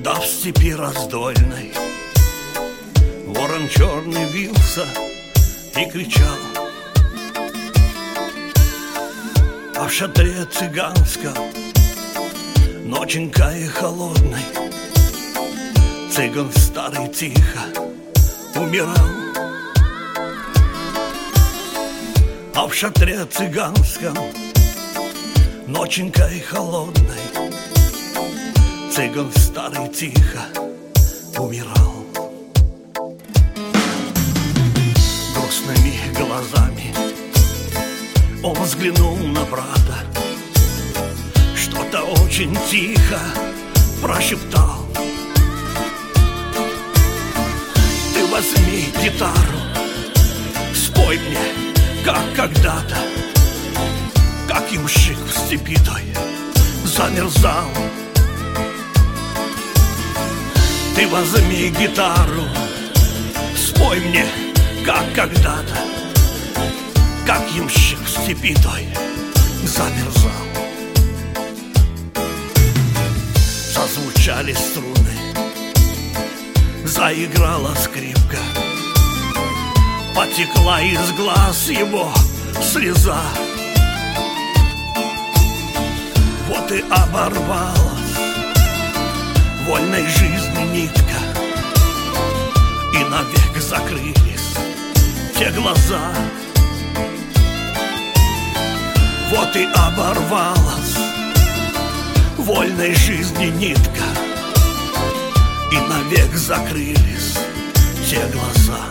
в степи раздольной ворон черный вился и кричал, а в шатре цыганском ноченькой холодной цыган старый тихо умирал. А в шатре цыганском ноченькой холодной цыган старый тихо умирал. Грустными глазами он взглянул на брата, что-то очень тихо прошептал: ты возьми гитару, спой мне, как когда-то, как ямщик в степи той замерзал. Ты возьми гитару, спой мне, как когда-то, как ямщик в степи той замерзал. Зазвучали струны, заиграла скрипка, потекла из глаз его слеза. Вот и оборвалась вольной жизни нитка, и навек закрылись те глаза. Вот и оборвалась вольной жизни нитка, и навек закрылись те глаза.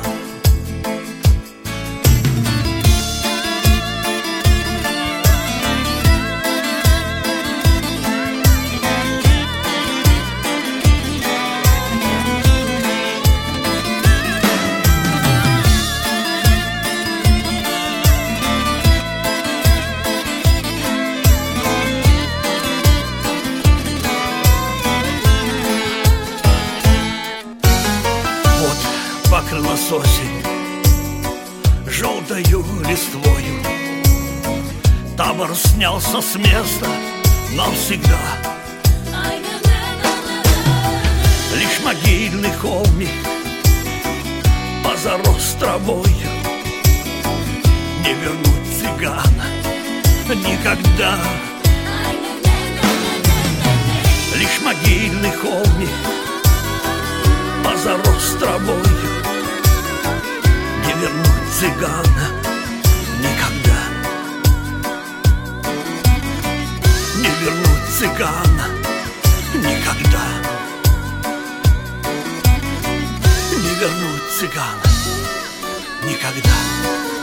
Покрылась осень желтою листвою, табор снялся с места навсегда. Лишь могильный холмик позарос травою, не вернуть цыгана никогда. Лишь могильный холмик позарос травою, не вернуть цыгана никогда. Не вернуть цыгана никогда. Не вернуть цыгана никогда.